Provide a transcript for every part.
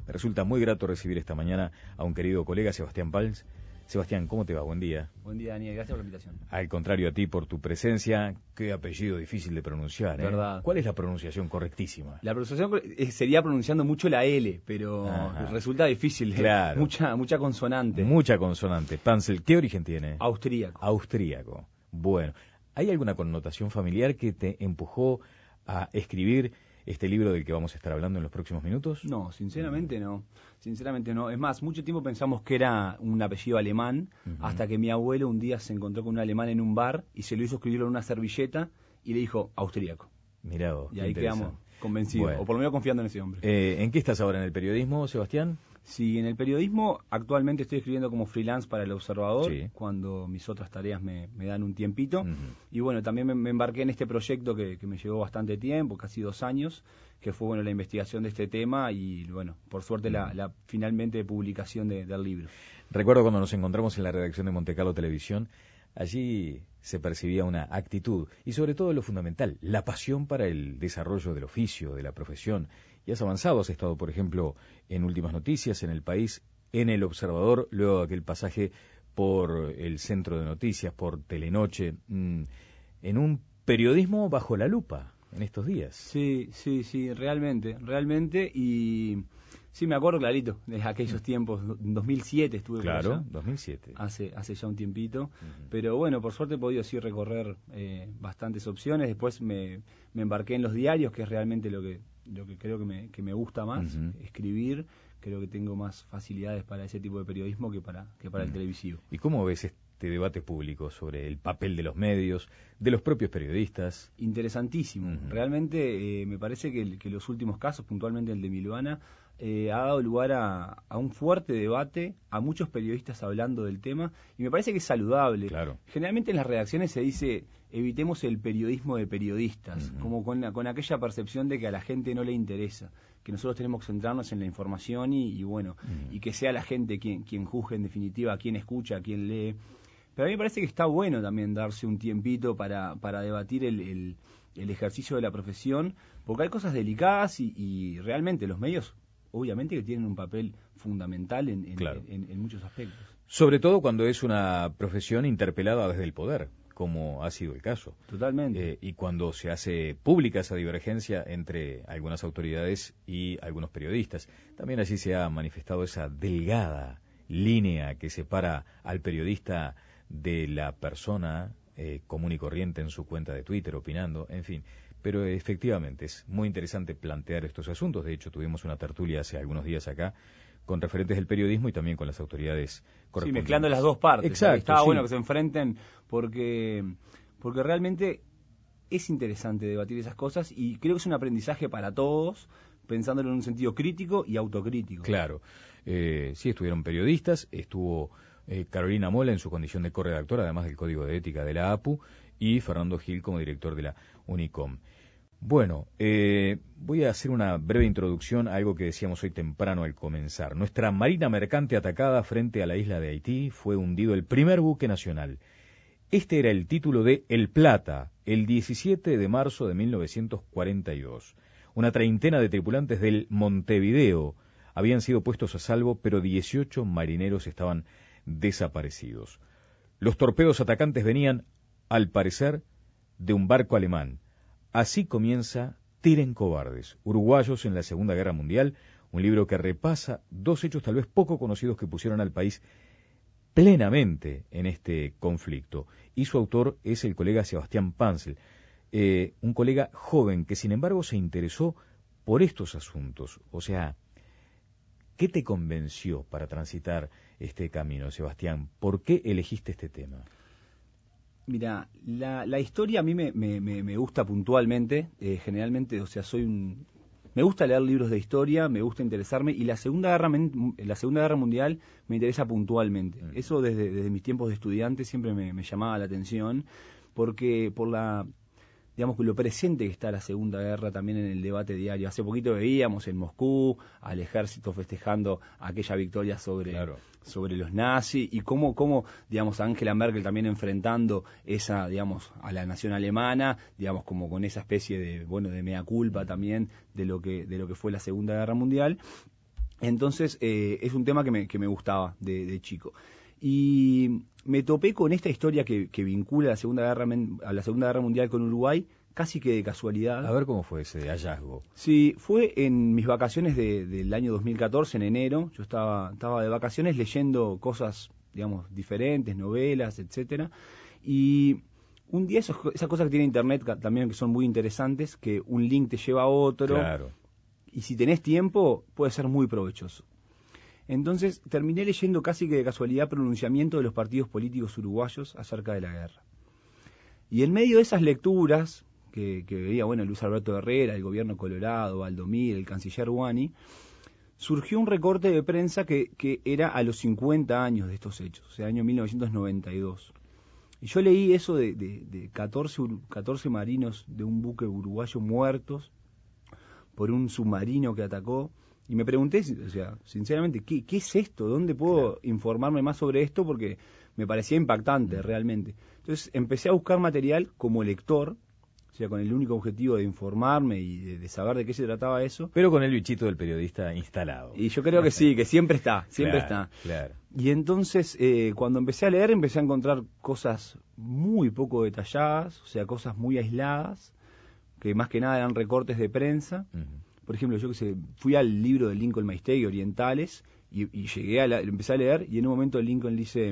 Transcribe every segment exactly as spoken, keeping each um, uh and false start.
Me resulta muy grato recibir esta mañana a un querido colega, Sebastián Pals. Sebastián, ¿cómo te va? Buen día. Buen día, Daniel. Gracias por la invitación. Al contrario a ti por tu presencia. Qué apellido difícil de pronunciar, ¿eh? Verdad. ¿Cuál es la pronunciación correctísima? La pronunciación sería pronunciando mucho la L, pero Ajá. resulta difícil. Claro. Mucha, mucha consonante. Mucha consonante. Pansel, ¿qué origen tiene? Austríaco. Austríaco. Bueno, ¿hay alguna connotación familiar que te empujó a escribir este libro del que vamos a estar hablando en los próximos minutos? No, sinceramente no. Sinceramente no. Es más, mucho tiempo pensamos que era un apellido alemán, uh-huh. hasta que mi abuelo un día se encontró con un alemán en un bar y se lo hizo escribirlo en una servilleta y le dijo austríaco. Mirá vos, y ahí quedamos convencidos, bueno. o por lo menos confiando en ese hombre. Eh, ¿En qué estás ahora? ¿En el periodismo, Sebastián? Sí, en el periodismo actualmente estoy escribiendo como freelance para El Observador, sí. cuando mis otras tareas me, me dan un tiempito. Uh-huh. Y bueno, también me, me embarqué en este proyecto que, que me llevó bastante tiempo, casi dos años, que fue bueno la investigación de este tema y bueno, por suerte uh-huh. la, la finalmente publicación de, del libro. Recuerdo cuando nos encontramos en la redacción de Monte Carlo Televisión, allí se percibía una actitud y sobre todo lo fundamental, la pasión para el desarrollo del oficio, de la profesión. Y has avanzado, has estado, por ejemplo, en Últimas Noticias, en El País, en El Observador, luego de aquel pasaje por el Centro de Noticias, por Telenoche, mmm, en un periodismo bajo la lupa en estos días. Sí, sí, sí, realmente, realmente, y sí me acuerdo clarito de aquellos tiempos, en dos mil siete estuve claro, por allá. dos mil siete. Hace, hace ya un tiempito, uh-huh. pero bueno, por suerte he podido sí recorrer eh, bastantes opciones, después me, me embarqué en los diarios, que es realmente lo que lo que creo que me, que me gusta más, uh-huh. escribir. Creo que tengo más facilidades para ese tipo de periodismo que para que para uh-huh. el televisivo. ¿Y cómo ves este debate público sobre el papel de los medios, de los propios periodistas? Interesantísimo. Uh-huh. Realmente eh, me parece que, que los últimos casos, puntualmente el de Milvana, eh, ha dado lugar a, a un fuerte debate, a muchos periodistas hablando del tema, y me parece que es saludable. Claro. Generalmente en las redacciones se dice, evitemos el periodismo de periodistas, uh-huh. como con, la, con aquella percepción de que a la gente no le interesa, que nosotros tenemos que centrarnos en la información y, y bueno, uh-huh. y que sea la gente quien, quien juzgue en definitiva, quien escucha, quien lee. Pero a mí me parece que está bueno también darse un tiempito para, para debatir el, el, el ejercicio de la profesión, porque hay cosas delicadas y, y realmente los medios, obviamente que tienen un papel fundamental en, en, claro. en, en muchos aspectos. Sobre todo cuando es una profesión interpelada desde el poder, como ha sido el caso. Totalmente. Eh, y cuando se hace pública esa divergencia entre algunas autoridades y algunos periodistas. También allí se ha manifestado esa delgada línea que separa al periodista de la persona eh, común y corriente en su cuenta de Twitter, opinando, en fin. Pero efectivamente es muy interesante plantear estos asuntos. De hecho, tuvimos una tertulia hace algunos días acá con referentes del periodismo y también con las autoridades correspondientes. Sí, mezclando las dos partes. Exacto. Estaba sí. bueno que se enfrenten porque, porque realmente es interesante debatir esas cosas y creo que es un aprendizaje para todos, pensándolo en un sentido crítico y autocrítico. Claro. Eh, sí, estuvieron periodistas, estuvo eh, Carolina Mola en su condición de corredactora, además del Código de Ética de la A P U, y Fernando Gil como director de la UNICOM. Bueno, eh, voy a hacer una breve introducción a algo que decíamos hoy temprano al comenzar. Nuestra marina mercante atacada frente a la isla de Haití fue hundido el primer buque nacional. Este era el título de El Plata, el diecisiete de marzo de mil novecientos cuarenta y dos. Una treintena de tripulantes del Montevideo habían sido puestos a salvo, pero dieciocho marineros estaban desaparecidos. Los torpedos atacantes venían, al parecer, de un barco alemán. Así comienza Tiren cobardes, uruguayos en la Segunda Guerra Mundial, un libro que repasa dos hechos tal vez poco conocidos que pusieron al país plenamente en este conflicto. Y su autor es el colega Sebastián Pansel, eh, un colega joven que sin embargo se interesó por estos asuntos. O sea, ¿qué te convenció para transitar este camino, Sebastián? ¿Por qué elegiste este tema? Mira, la, la historia a mí me, me, me gusta puntualmente, eh, generalmente, o sea, soy un... Me gusta leer libros de historia, me gusta interesarme, y la Segunda Guerra, la Segunda Guerra Mundial me interesa puntualmente. Mm. Eso desde, desde mis tiempos de estudiante siempre me, me llamaba la atención, porque por la... digamos, lo presente que está la Segunda Guerra también en el debate diario. Hace poquito veíamos en Moscú al ejército festejando aquella victoria sobre, claro. sobre los nazis, y cómo, cómo, digamos, Angela Merkel también enfrentando esa, digamos, a la nación alemana, digamos, como con esa especie de, bueno, de mea culpa también de lo que, de lo que fue la Segunda Guerra Mundial. Entonces, eh, es un tema que me, que me gustaba de, de chico. Y me topé con esta historia que, que vincula a la, Segunda Guerra, a la Segunda Guerra Mundial con Uruguay, casi que de casualidad. A ver cómo fue ese hallazgo. Sí, fue en mis vacaciones de, del año dos mil catorce, en enero. Yo estaba, estaba de vacaciones leyendo cosas, digamos, diferentes, novelas, etcétera. Y un día, esos, esas cosas que tiene Internet también, que son muy interesantes, que un link te lleva a otro. Claro. Y si tenés tiempo, puede ser muy provechoso. Entonces, terminé leyendo casi que de casualidad pronunciamiento de los partidos políticos uruguayos acerca de la guerra. Y en medio de esas lecturas, que, que veía, bueno, Luis Alberto Herrera, el gobierno Colorado, Valdomir, el canciller Guani, surgió un recorte de prensa que, que era a los cincuenta años de estos hechos, o sea, año mil novecientos noventa y dos. Y yo leí eso de, de, de catorce, catorce marinos de un buque uruguayo muertos por un submarino que atacó, y me pregunté, o sea, sinceramente, ¿qué, qué es esto? ¿Dónde puedo claro. informarme más sobre esto? Porque me parecía impactante, realmente. Entonces empecé a buscar material como lector, o sea, con el único objetivo de informarme y de, de saber de qué se trataba eso. Pero con el bichito del periodista instalado. Y yo creo que sí, que siempre está, siempre claro, está. Claro. Y entonces, eh, cuando empecé a leer, empecé a encontrar cosas muy poco detalladas, o sea, cosas muy aisladas, que más que nada eran recortes de prensa. Uh-huh. Por ejemplo, yo que sé, fui al libro de Lincoln Maistegui, Orientales, y, y llegué a la, empecé a leer, y en un momento Lincoln dice,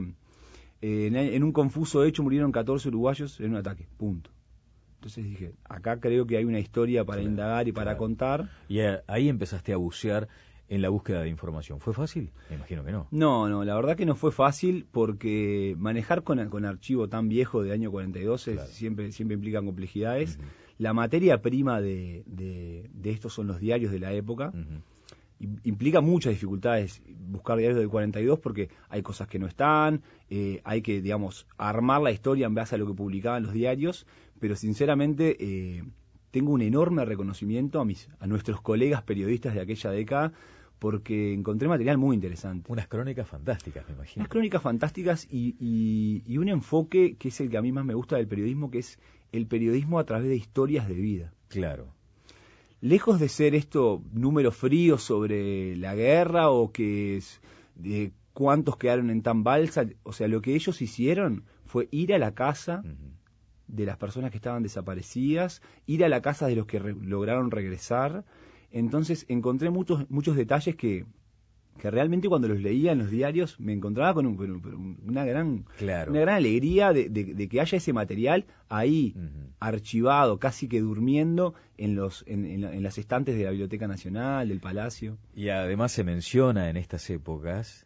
eh, en, en un confuso hecho murieron catorce uruguayos en un ataque, punto. Entonces dije, acá creo que hay una historia para claro, indagar y para claro. contar. Y ahí empezaste a bucear en la búsqueda de información. ¿Fue fácil? Me imagino que no. No, no, la verdad que no fue fácil porque manejar con, con archivo tan viejo de año cuarenta y dos claro. siempre, siempre implica complejidades. Uh-huh. La materia prima de, de, de estos son los diarios de la época. Uh-huh. Implica muchas dificultades buscar diarios del cuarenta y dos porque hay cosas que no están, eh, hay que, digamos, armar la historia en base a lo que publicaban los diarios, pero sinceramente eh, tengo un enorme reconocimiento a, mis, a nuestros colegas periodistas de aquella década porque encontré material muy interesante. Unas crónicas fantásticas, me imagino. Unas crónicas fantásticas y, y, y un enfoque que es el que a mí más me gusta del periodismo, que es el periodismo a través de historias de vida. Claro. Lejos de ser esto números fríos sobre la guerra o que es de cuántos quedaron en tan balsa, o sea, lo que ellos hicieron fue ir a la casa uh-huh. de las personas que estaban desaparecidas, ir a la casa de los que re- lograron regresar. Entonces encontré muchos muchos detalles que, que realmente cuando los leía en los diarios me encontraba con, un, con una gran claro. una gran alegría de, de, de que haya ese material ahí uh-huh. archivado, casi que durmiendo en los en, en, en las estantes de la Biblioteca Nacional, del Palacio. Y además se menciona en estas épocas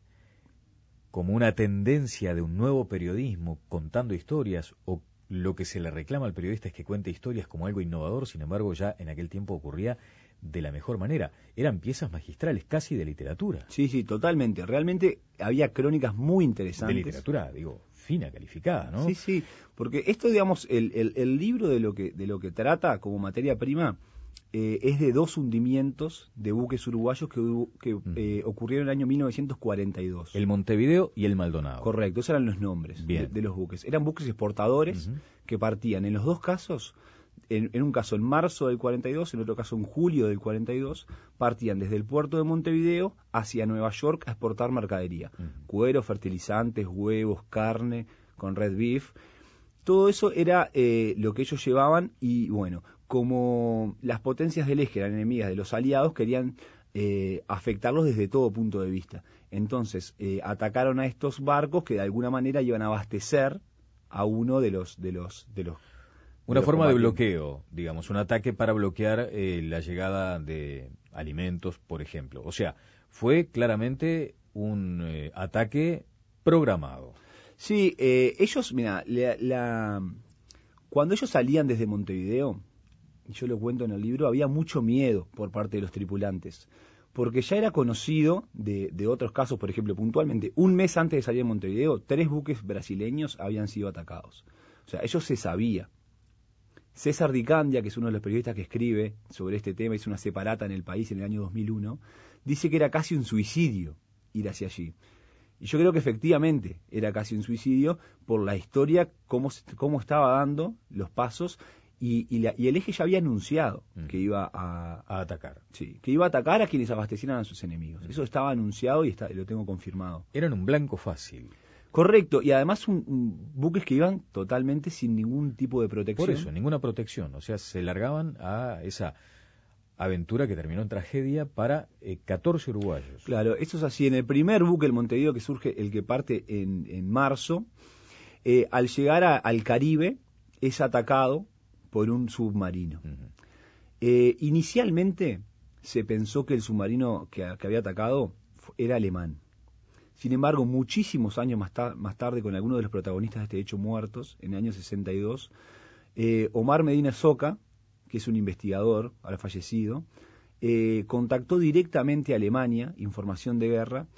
como una tendencia de un nuevo periodismo contando historias, o lo que se le reclama al periodista es que cuente historias como algo innovador. Sin embargo, ya en aquel tiempo ocurría de la mejor manera. Eran piezas magistrales, casi de literatura. Sí, sí, totalmente. Realmente había crónicas muy interesantes. De literatura, digo, fina, calificada, ¿no? Sí, sí, porque esto, digamos, el, el, el libro de lo que de lo que trata como materia prima eh, es de dos hundimientos de buques uruguayos que, que uh-huh. eh, ocurrieron en el año mil novecientos cuarenta y dos. El Montevideo y el Maldonado. Correcto, esos eran los nombres de, de los buques. Eran buques exportadores uh-huh. que partían en los dos casos. En, en un caso en marzo del cuarenta y dos, en otro caso en julio del cuarenta y dos, partían desde el puerto de Montevideo hacia Nueva York a exportar mercadería. Uh-huh. Cuero, fertilizantes, huevos, carne, con red beef. Todo eso era eh, lo que ellos llevaban y, bueno, como las potencias del eje eran enemigas de los aliados, querían eh, afectarlos desde todo punto de vista. Entonces, eh, atacaron a estos barcos que de alguna manera iban a abastecer a uno de los... de los, de los Una forma de bloqueo, digamos, un ataque para bloquear eh, la llegada de alimentos, por ejemplo. O sea, fue claramente un eh, ataque programado. Sí, eh, ellos, mira, la, la, cuando ellos salían desde Montevideo, y yo lo cuento en el libro, había mucho miedo por parte de los tripulantes, porque ya era conocido de, de otros casos, por ejemplo, puntualmente, un mes antes de salir de Montevideo, tres buques brasileños habían sido atacados. O sea, ellos se sabía. César Di Candia, que es uno de los periodistas que escribe sobre este tema, hizo una separata en El País en el año dos mil uno, dice que era casi un suicidio ir hacia allí. Y yo creo que efectivamente era casi un suicidio por la historia, cómo, cómo estaba dando los pasos Y, y, la, y el eje ya había anunciado mm. que iba a, a atacar. Sí, que iba a atacar a quienes abastecieran a sus enemigos. Mm. Eso estaba anunciado y está, lo tengo confirmado. Eran un blanco fácil. Correcto, y además un, un, buques que iban totalmente sin ningún tipo de protección. Por eso, ninguna protección. O sea, se largaban a esa aventura que terminó en tragedia para eh, catorce uruguayos. Claro, eso es así. En el primer buque, el Montevideo, que surge, el que parte en, en marzo, eh, al llegar a, al Caribe, es atacado por un submarino. Uh-huh. Eh, inicialmente se pensó que el submarino que, que había atacado era alemán. Sin embargo, muchísimos años más, tar- más tarde, con algunos de los protagonistas de este hecho muertos, en el año sesenta y dos, eh, Omar Medina Soca, que es un investigador, ahora fallecido, eh, contactó directamente a Alemania, información de guerra,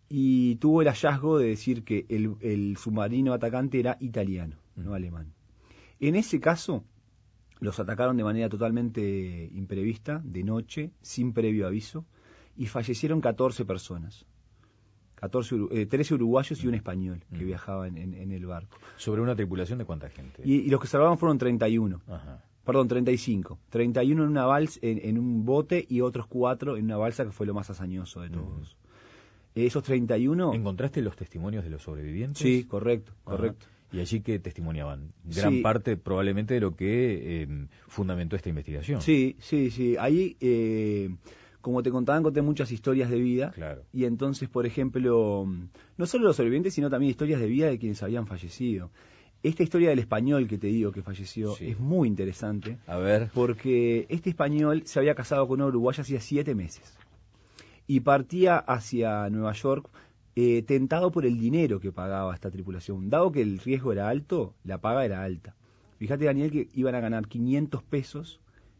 y tuvo el hallazgo de decir que el, el submarino atacante era italiano, uh-huh. no alemán. En ese caso, los atacaron de manera totalmente imprevista, de noche, sin previo aviso, y fallecieron catorce personas. catorce, eh, trece uruguayos y un español que mm. viajaba en, en, en el barco. ¿Sobre una tripulación de cuánta gente? Y, y los que salvaron fueron treinta y uno. Ajá. Perdón, treinta y cinco. treinta y uno en una balsa, en, en un bote, y otros cuatro en una balsa, que fue lo más hazañoso de todos. Mm. Esos treinta y uno... ¿Encontraste los testimonios de los sobrevivientes? Sí, correcto, correcto. Ajá. ¿Y allí qué testimoniaban? Gran sí. parte probablemente de lo que eh, fundamentó esta investigación. Sí, sí, sí. Ahí... Eh, Como te contaban, conté muchas historias de vida. Claro. Y entonces, por ejemplo, no solo los sobrevivientes, sino también historias de vida de quienes habían fallecido. Esta historia del español que te digo que falleció sí. es muy interesante. A ver. Porque este español se había casado con una uruguaya hacía siete meses. Y partía hacia Nueva York eh, tentado por el dinero que pagaba esta tripulación. Dado que el riesgo era alto, la paga era alta. Fíjate, Daniel, que iban a ganar quinientos pesos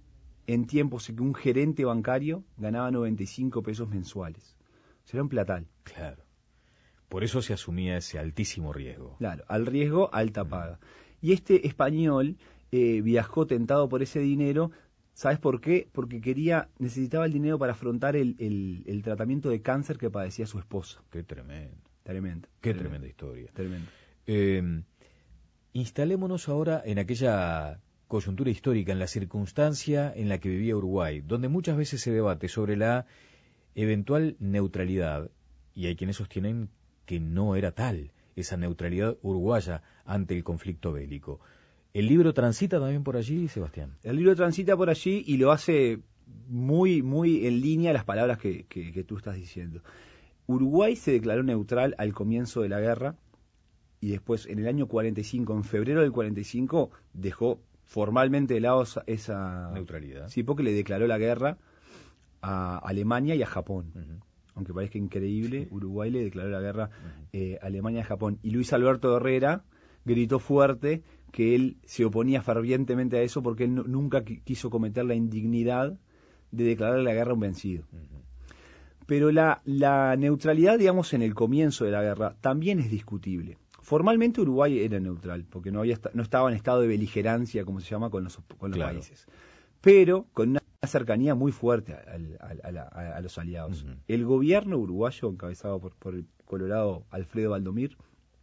en tiempos en que un gerente bancario ganaba noventa y cinco pesos mensuales. Será un platal. Claro. Por eso se asumía ese altísimo riesgo. Claro, al riesgo, alta paga. Y este español eh, viajó tentado por ese dinero. ¿Sabes por qué? Porque quería, necesitaba el dinero para afrontar el, el, el tratamiento de cáncer que padecía su esposa. Qué tremendo. Tremendo. Qué tremendo. tremenda historia. Tremendo. Eh, instalémonos ahora en aquella coyuntura histórica, en la circunstancia en la que vivía Uruguay, donde muchas veces se debate sobre la eventual neutralidad, y hay quienes sostienen que no era tal esa neutralidad uruguaya ante el conflicto bélico. ¿El libro transita también por allí, Sebastián? El libro transita por allí y lo hace muy, muy en línea las palabras que, que, que tú estás diciendo. Uruguay se declaró neutral al comienzo de la guerra y después, en el año cuarenta y cinco, en febrero del cuarenta y cinco, dejó formalmente de lado esa neutralidad. Sí, porque le declaró la guerra a Alemania y a Japón. Uh-huh. Aunque parezca increíble, sí. Uruguay le declaró la guerra uh-huh. eh, a Alemania y a Japón. Y Luis Alberto Herrera gritó fuerte que él se oponía fervientemente a eso porque él no, nunca qu- quiso cometer la indignidad de declarar la guerra a un vencido. Uh-huh. Pero la, la neutralidad, digamos, en el comienzo de la guerra también es discutible. Formalmente Uruguay era neutral, porque no había no estaba en estado de beligerancia, como se llama, con los, con los claro. países, pero con una cercanía muy fuerte al, al, a, la, a, a los aliados. Uh-huh. El gobierno uruguayo, encabezado por, por el colorado Alfredo Valdomir,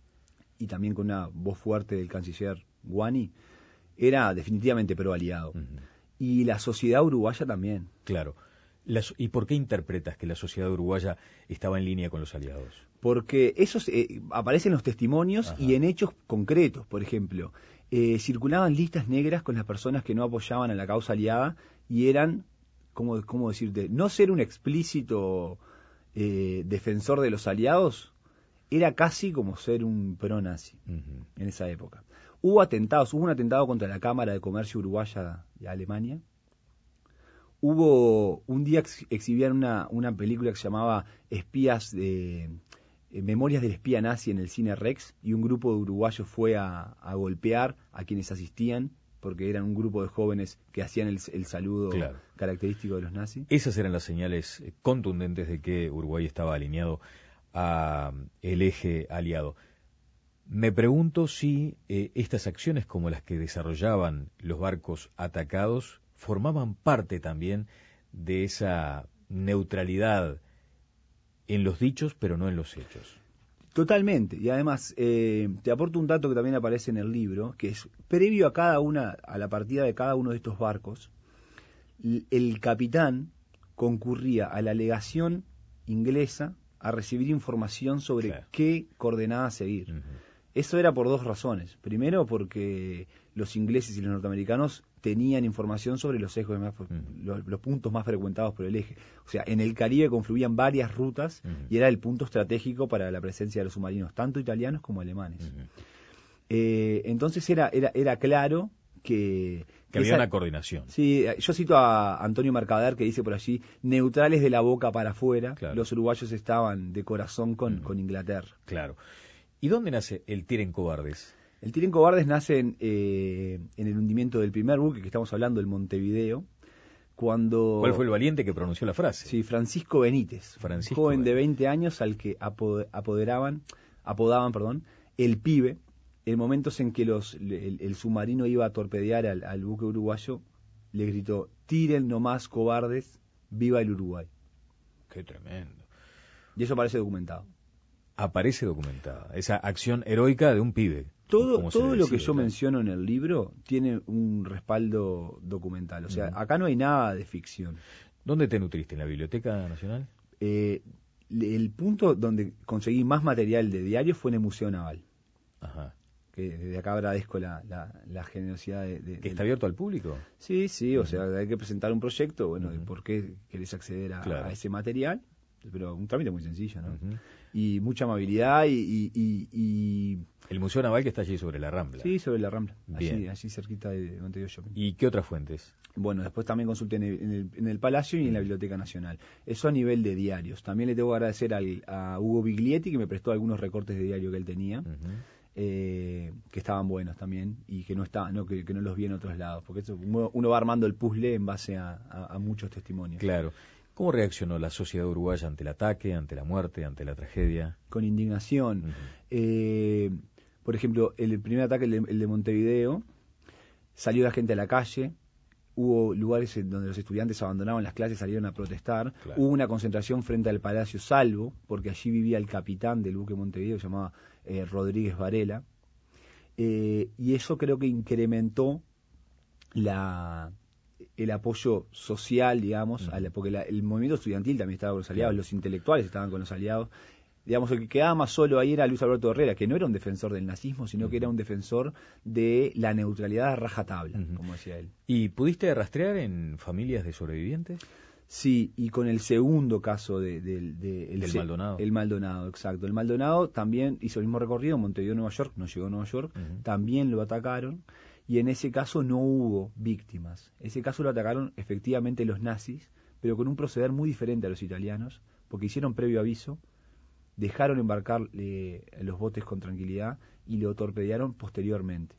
y también con una voz fuerte del canciller Guani, era definitivamente pro aliado. Uh-huh. Y la sociedad uruguaya también. Claro. Las, ¿Y por qué interpretas que la sociedad uruguaya estaba en línea con los aliados? Porque eso eh, aparece en los testimonios Ajá. y en hechos concretos. Por ejemplo, eh, circulaban listas negras con las personas que no apoyaban a la causa aliada y eran, ¿cómo, cómo decirte? No ser un explícito eh, defensor de los aliados era casi como ser un pro-nazi uh-huh. en esa época. Hubo atentados, hubo un atentado contra la Cámara de Comercio Uruguaya de Alemania. Hubo, un día ex, exhibían una, una película que se llamaba Espías de... Eh, Memorias del espía nazi en el cine Rex, y un grupo de uruguayos fue a, a golpear a quienes asistían, porque eran un grupo de jóvenes que hacían el, el saludo claro. característico de los nazis. Esas eran las señales contundentes de que Uruguay estaba alineado a el eje aliado. Me pregunto si eh, estas acciones como las que desarrollaban los barcos atacados formaban parte también de esa neutralidad en los dichos, pero no en los hechos. Totalmente, y además eh, te aporto un dato que también aparece en el libro, que es previo a cada una, a la partida de cada uno de estos barcos, el capitán concurría a la legación inglesa a recibir información sobre claro. qué coordenadas seguir. Uh-huh. Eso era por dos razones. Primero, porque los ingleses y los norteamericanos tenían información sobre los ejes más, uh-huh. los, los puntos más frecuentados por el eje. O sea, en el Caribe confluían varias rutas uh-huh. y era el punto estratégico para la presencia de los submarinos, tanto italianos como alemanes. Uh-huh. Eh, entonces era, era, era claro que... Que había esa, una coordinación. Sí, yo cito a Antonio Mercader que dice por allí, neutrales de la boca para afuera, claro. los uruguayos estaban de corazón con, uh-huh. con Inglaterra. Claro. ¿Y dónde nace el Tiren Cobardes? El Tiren Cobardes nace en, eh, en el hundimiento del primer buque que estamos hablando, el Montevideo, cuando... ¿Cuál fue el valiente que pronunció la frase? Sí, Francisco Benítez, Francisco joven Benítez. de veinte años al que apoderaban, apodaban perdón, el pibe, en momentos en que los, el, el submarino iba a torpedear al, al buque uruguayo, le gritó, tiren nomás cobardes, viva el Uruguay. Qué tremendo. Y eso aparece documentado. Aparece documentada, esa acción heroica de un pibe. Todo, todo lo que yo claro. menciono en el libro tiene un respaldo documental, o sea, uh-huh. acá no hay nada de ficción. ¿Dónde te nutriste? ¿En la Biblioteca Nacional? Eh, el punto donde conseguí más material de diario fue en el Museo Naval. Ajá. Que desde acá agradezco la, la, la generosidad de... de ¿Que está abierto al público? Sí, sí, uh-huh. o sea, hay que presentar un proyecto, bueno, uh-huh. de por qué querés acceder a, claro. a ese material, pero un trámite muy sencillo, ¿no? Uh-huh. Y mucha amabilidad y, y, y, y... El Museo Naval que está allí sobre la Rambla. Sí, sobre la Rambla, allí, allí cerquita de Montevideo Shopping. ¿Y qué otras fuentes? Bueno, después también consulté en el, en el, en el Palacio y uh-huh. en la Biblioteca Nacional. Eso a nivel de diarios. También le tengo que agradecer al, a Hugo Biglietti, que me prestó algunos recortes de diario que él tenía. Uh-huh. Eh, que estaban buenos también y que no está, no que, que no los vi en otros lados, porque eso, uno, uno va armando el puzzle en base a, a, a muchos testimonios. Claro. ¿Cómo reaccionó la sociedad uruguaya ante el ataque, ante la muerte, ante la tragedia? Con indignación. Uh-huh. Eh, por ejemplo, el primer ataque, el de, el de Montevideo, salió la gente a la calle, hubo lugares en donde los estudiantes abandonaban las clases, salieron a protestar, claro. hubo una concentración frente al Palacio Salvo, porque allí vivía el capitán del buque Montevideo, que se llamaba eh, Rodríguez Varela, eh, y eso creo que incrementó la... el apoyo social, digamos, uh-huh. a la, porque la, el movimiento estudiantil también estaba con los aliados, claro. los intelectuales estaban con los aliados. Digamos, el que quedaba más solo ahí era Luis Alberto Herrera, que no era un defensor del nazismo, sino uh-huh. que era un defensor de la neutralidad a rajatabla, uh-huh. como decía él. ¿Y pudiste rastrear en familias de sobrevivientes? Sí, y con el segundo caso de, de, de el del se, Maldonado. El Maldonado, exacto. El Maldonado también hizo el mismo recorrido, Montevideo, Nueva York, no llegó a Nueva York, uh-huh. también lo atacaron. Y en ese caso no hubo víctimas. Ese caso lo atacaron efectivamente los nazis, pero con un proceder muy diferente a los italianos, porque hicieron previo aviso, dejaron embarcar eh, los botes con tranquilidad y lo torpedearon posteriormente.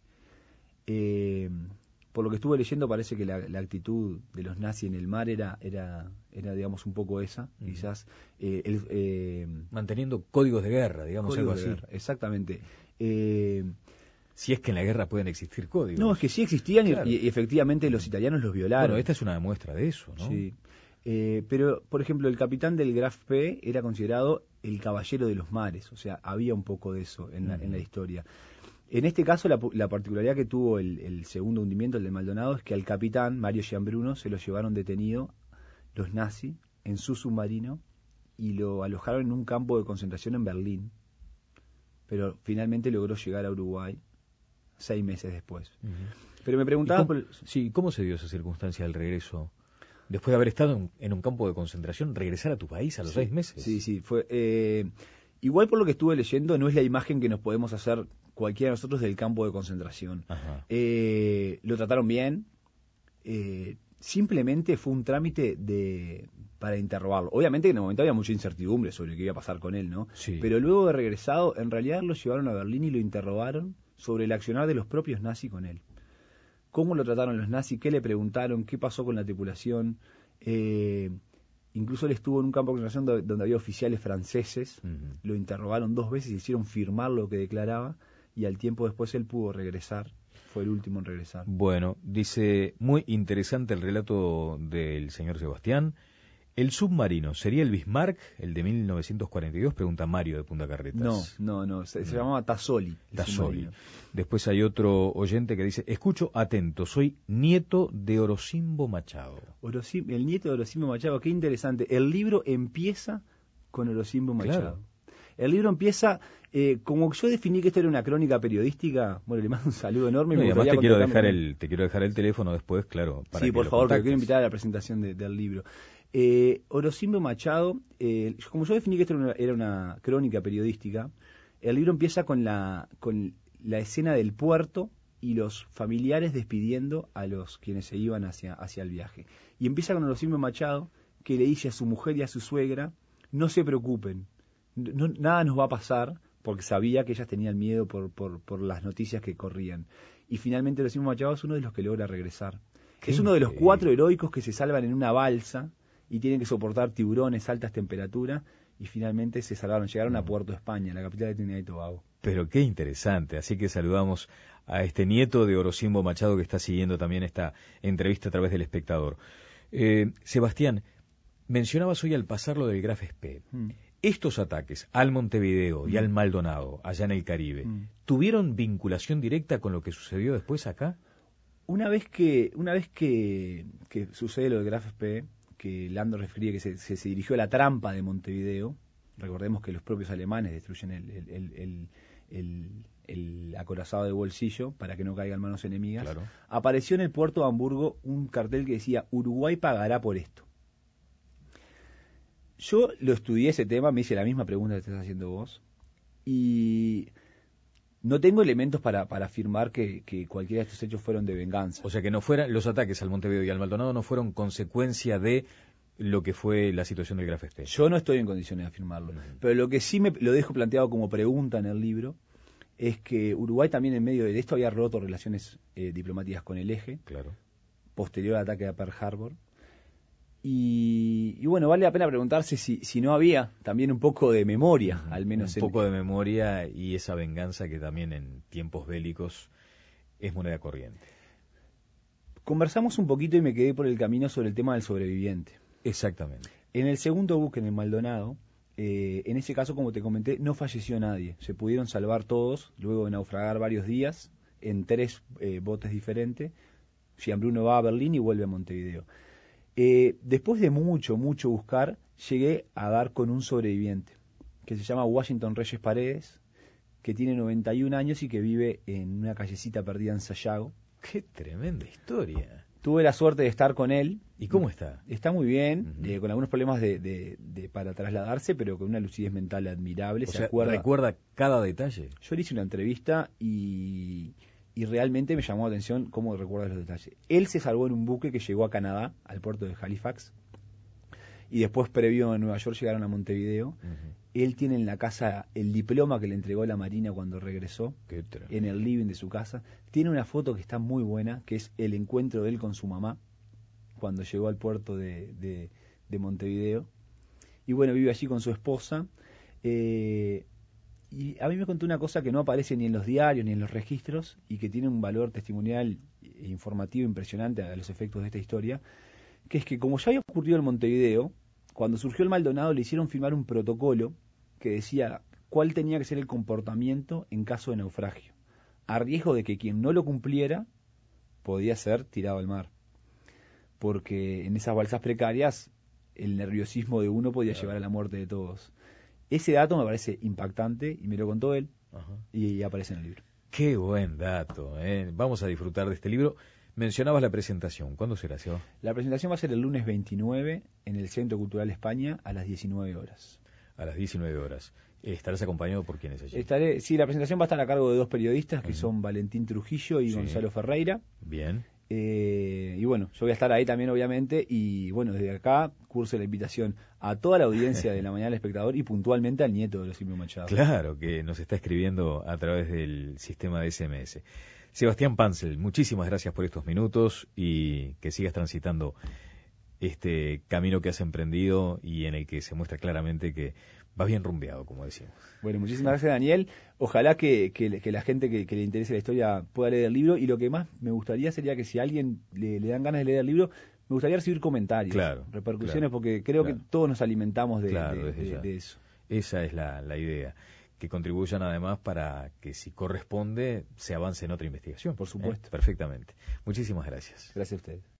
Eh, por lo que estuve leyendo parece que la, la actitud de los nazis en el mar era, era, era digamos, un poco esa, uh-huh. quizás... Eh, el, eh, manteniendo códigos de guerra, digamos, algo así. Guerra, exactamente. Eh, Si es que en la guerra pueden existir códigos. No, es que sí existían claro. y, y efectivamente los italianos los violaron. Bueno, esta es una muestra de eso, ¿no? Sí. Eh, pero, por ejemplo, el capitán del Graf P era considerado el caballero de los mares. O sea, había un poco de eso en la, uh-huh. en la historia. En este caso, la, la particularidad que tuvo el, el segundo hundimiento, el de Maldonado, es que al capitán, Mario Gianbruno, se lo llevaron detenido los nazis en su submarino y lo alojaron en un campo de concentración en Berlín. Pero finalmente logró llegar a Uruguay seis meses después. Uh-huh. Pero me preguntaba... ¿Cómo, por... Sí, ¿cómo se dio esa circunstancia del regreso? Después de haber estado en, en un campo de concentración, regresar a tu país a los sí, seis meses. Sí, sí. Fue, eh, igual por lo que estuve leyendo, no es la imagen que nos podemos hacer cualquiera de nosotros del campo de concentración. Eh, lo trataron bien. Eh, simplemente fue un trámite de para interrogarlo. Obviamente que en el momento había mucha incertidumbre sobre qué iba a pasar con él, ¿no? Sí. Pero luego de regresado, en realidad lo llevaron a Berlín y lo interrogaron sobre el accionar de los propios nazis con él. ¿Cómo lo trataron los nazis? ¿Qué le preguntaron? ¿Qué pasó con la tripulación? Eh, incluso él estuvo en un campo de concentración donde, donde había oficiales franceses. Uh-huh. Lo interrogaron dos veces y hicieron firmar lo que declaraba y al tiempo después él pudo regresar. Fue el último en regresar. Bueno, dice, muy interesante el relato del señor Sebastián. ¿El submarino sería el Bismarck, el de mil novecientos cuarenta y dos? Pregunta Mario de Punta Carretas. No, no, no, se, se llamaba Tassoli. Tassoli. Después hay otro oyente que dice, escucho atento, soy nieto de Orocimbo Machado. Orosim, el nieto de Orocimbo Machado, qué interesante. El libro empieza con Orocimbo Machado. Claro. El libro empieza, eh, como yo definí que esto era una crónica periodística, bueno, le mando un saludo enorme. No, y y además te quiero, dejar el, te quiero dejar el teléfono después, claro. Para sí, que por lo favor, contactes. porque quiero invitar a la presentación de, del libro. Eh, Orocimbo Machado, eh, como yo definí que esto era una, era una crónica periodística, el libro empieza con la, con la escena del puerto y los familiares despidiendo a los quienes se iban hacia, hacia el viaje. Y empieza con Orocimbo Machado, que le dice a su mujer y a su suegra, no se preocupen, no, nada nos va a pasar, porque sabía que ellas tenían miedo por, por, por las noticias que corrían. Y finalmente Orocimbo Machado es uno de los que logra regresar. Qué es uno de los cuatro heroicos que se salvan en una balsa y tienen que soportar tiburones, altas temperaturas, y finalmente se salvaron, llegaron a Puerto España, la capital de Trinidad y Tobago. Pero qué interesante, así que saludamos a este nieto de Orocimbo Machado que está siguiendo también esta entrevista a través del Espectador. Eh, Sebastián, mencionabas hoy al pasar lo del Graf Spee. Mm. Estos ataques al Montevideo mm. y al Maldonado, allá en el Caribe, mm. ¿tuvieron vinculación directa con lo que sucedió después acá? Una vez que, una vez que, que sucede lo del Graf Spee, que Lando refería que se, se, se dirigió a la trampa de Montevideo, recordemos que los propios alemanes destruyen el, el, el, el, el, el acorazado de bolsillo para que no caigan manos enemigas, claro. Apareció en el puerto de Hamburgo un cartel que decía Uruguay pagará por esto. Yo lo estudié ese tema, me hice la misma pregunta que estás haciendo vos, y no tengo elementos para, para afirmar que, que cualquiera de estos hechos fueron de venganza. O sea, que no fueran los ataques al Montevideo y al Maldonado no fueron consecuencia de lo que fue la situación del Graf Spee. Yo no estoy en condiciones de afirmarlo, uh-huh. Pero lo que sí me lo dejo planteado como pregunta en el libro es que Uruguay también en medio de esto había roto relaciones eh, diplomáticas con el eje, claro. Posterior al ataque a Pearl Harbor. Y, y bueno, vale la pena preguntarse si, si no había también un poco de memoria, al menos. Un en... poco de memoria y esa venganza que también en tiempos bélicos es moneda corriente. Conversamos un poquito y me quedé por el camino sobre el tema del sobreviviente. Exactamente. En el segundo buque, en el Maldonado, eh, en ese caso, como te comenté, no falleció nadie. Se pudieron salvar todos, luego de naufragar varios días, en tres eh, botes diferentes. Gianbruno va a Berlín y vuelve a Montevideo. Eh, después de mucho, mucho buscar, llegué a dar con un sobreviviente, que se llama Washington Reyes Paredes, que tiene noventa y un años y que vive en una callecita perdida en Sayago. ¡Qué tremenda historia! Tuve la suerte de estar con él. ¿Y cómo está? Está muy bien, uh-huh. eh, con algunos problemas de, de, de, para trasladarse, pero con una lucidez mental admirable. O ¿Se sea, acuerda? ¿recuerda cada detalle? Yo le hice una entrevista y... y realmente me llamó la atención cómo recuerda los detalles. Él se salvó en un buque que llegó a Canadá, al puerto de Halifax, y después, previo en Nueva York, llegaron a Montevideo. Uh-huh. Él tiene en la casa el diploma que le entregó la Marina cuando regresó, en el living de su casa. Tiene una foto que está muy buena, que es el encuentro de él con su mamá, cuando llegó al puerto de, de, de Montevideo. Y bueno, vive allí con su esposa. Eh... Y a mí me contó una cosa que no aparece ni en los diarios ni en los registros y que tiene un valor testimonial e informativo impresionante a los efectos de esta historia, que es que como ya había ocurrido en Montevideo, cuando surgió el Maldonado le hicieron firmar un protocolo que decía cuál tenía que ser el comportamiento en caso de naufragio, a riesgo de que quien no lo cumpliera podía ser tirado al mar, porque en esas balsas precarias el nerviosismo de uno podía claro. llevar a la muerte de todos. Ese dato me parece impactante y me lo contó él. Ajá. Y aparece en el libro. Qué buen dato, ¿eh? Vamos a disfrutar de este libro. Mencionabas la presentación. ¿Cuándo será, Seba? La presentación va a ser el lunes veintinueve en el Centro Cultural España a las diecinueve horas. A las diecinueve horas. ¿Estarás acompañado por quiénes allí? Estaré, sí, la presentación va a estar a cargo de dos periodistas que uh-huh. son Valentín Trujillo y sí. Gonzalo Ferreira. Bien. Eh, y bueno, yo voy a estar ahí también obviamente y bueno, desde acá curso la invitación a toda la audiencia de La Mañana del Espectador y puntualmente al nieto de Orocimbo Machado. Claro, que nos está escribiendo a través del sistema de ese eme ese. Sebastián Pancel, muchísimas gracias por estos minutos y que sigas transitando este camino que has emprendido y en el que se muestra claramente que vas bien rumbeado, como decimos. Bueno, muchísimas gracias, Daniel. Ojalá que, que, que la gente que, que le interese la historia pueda leer el libro y lo que más me gustaría sería que si a alguien le, le dan ganas de leer el libro, me gustaría recibir comentarios, claro, repercusiones, claro, porque creo claro. que todos nos alimentamos de, claro, de, de, de eso. Esa es la, la idea, que contribuyan además para que, si corresponde, se avance en otra investigación. Por supuesto. ¿Eh? Perfectamente. Muchísimas gracias. Gracias a ustedes.